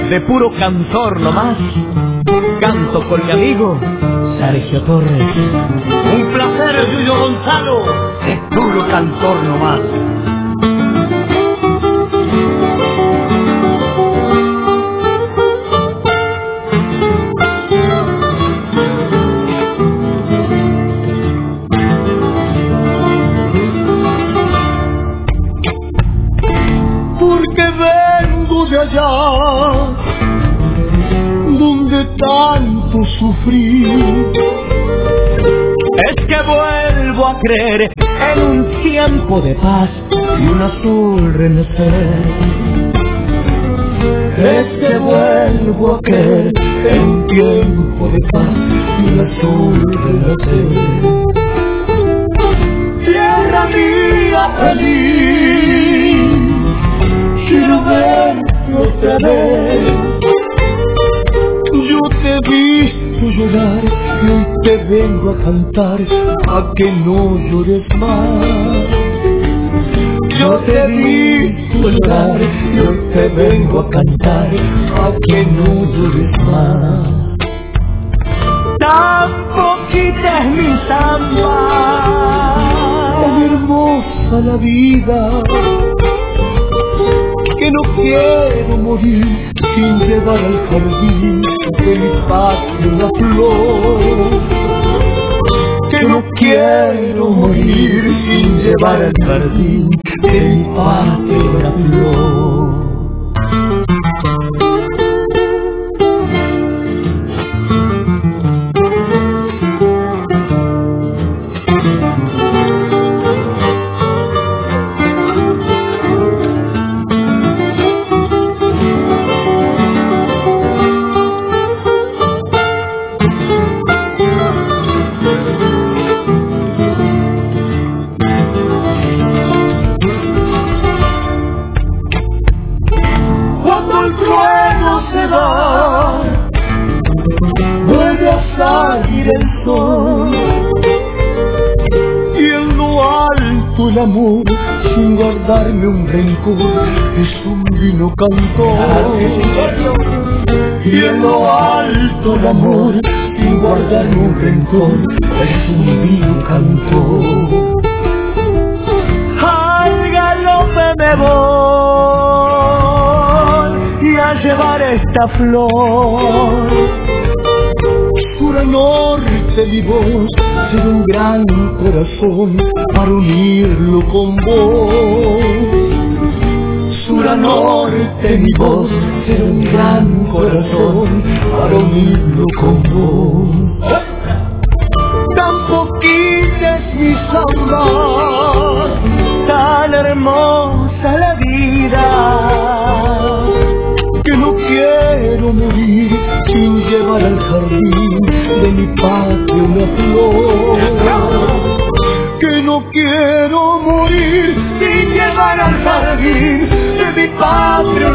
de puro cantor nomás. Canto con mi amigo Sergio Torres. Un placer, Yuyo Gonzalo, de puro cantor nomás. Porque vengo de allá donde tanto sufrí. Es que vuelvo a creer en un tiempo de paz y un azul renacer. Es que vuelvo a creer en un tiempo de paz y un azul renacer. Tierra mía feliz, quiero verte otra vez. Yo te he visto llorar y hoy te vengo a cantar a que no llores más. Yo te he visto llorar y hoy te vengo a cantar a que no llores más. Tan poquita es mi samba, Tan hermosa la vida, que no quiero morir sin llevar al jardín de mi patria una flor. Que no quiero morir sin llevar al jardín de mi patria una flor. Vuelve a salir el sol y en lo alto el amor, sin guardarme un rencor, es un vino cantor. Y en lo alto el amor, sin guardarme un rencor, es un vino cantor. al galope me voy y a llevar esta flor. Sur a norte mi voz, ser un gran corazón para unirlo con vos. Sur a norte mi voz, ser un gran corazón para unirlo con vos. Tan poquita es mi samba, Tan hermosa la vida, que no quiero morir sin llevar al jardín de mi patria una flor. Que no quiero morir sin llevar al jardín de mi patria